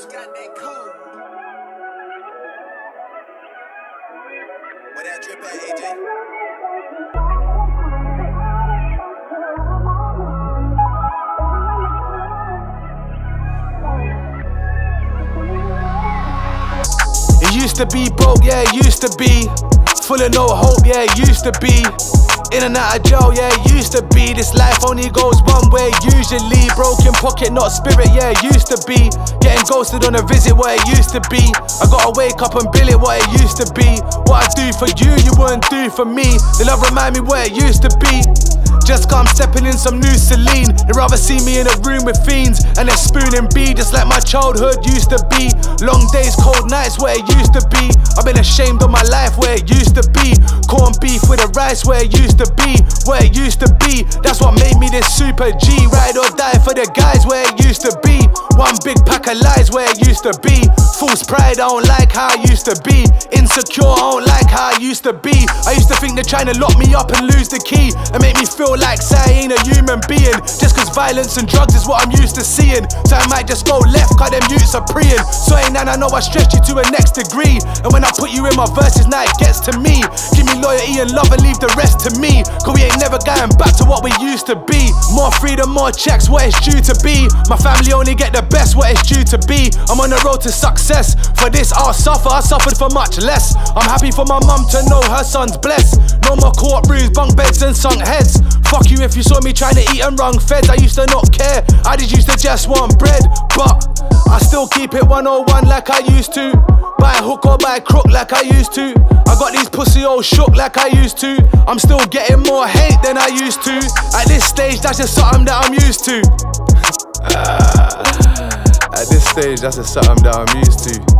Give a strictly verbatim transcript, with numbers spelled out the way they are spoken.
Got that cool. Where that drip at, A J? It used to be broke, yeah, it used to be full of no hope, yeah, it used to be in and out of jail, yeah, it used to be. This life only goes one way, usually. Broken pocket, not spirit, yeah, it used to be. Getting ghosted on a visit, what it used to be. I gotta wake up and bill it, what it used to be. What I do for you, you wouldn't do for me. The love remind me what it used to be. Just come stepping in some new Celine. They'd rather see me in a room with fiends and a spoon and B, just like my childhood used to be. Long days, cold nights, where it used to be. I've been ashamed of my life, where it used to be. Corned beef with the rice, where it used to be. Where it used to be, that's what made me this super G. Ride or die for the guys, where it used to be. One big pack of lies, where it used to be. False pride, I don't like how I used to be. Insecure, I don't like how I used to be. I used to think they're trying to lock me up and lose the key and make me feel like say I ain't a human being, just cause violence and drugs is what I'm used to seeing. So I might just go left cause them youths are preying. So ain't and I know I stressed you to a next degree, and when I put you in my verses now it gets to me. Give me loyalty and love and leave the rest to me, cause we ain't never going back to what we used to be. More freedom, more checks, what it's due to be. My family only get the best, what it's due to be. I'm on the road to success, for this I'll suffer, I suffered for much less. I'm happy for my mum to know her son's blessed. No more courtrooms, bunk beds and sunk heads. Fuck you if you saw me trying to eat and wrong feds. I used to not care, I just used to just want bread. But I still keep it one oh one like I used to. By hook or by crook like I used to. I got these pussy all shook like I used to. I'm still getting more hate than I used to. At this stage that's just something that I'm used to. uh, At this stage that's just something that I'm used to.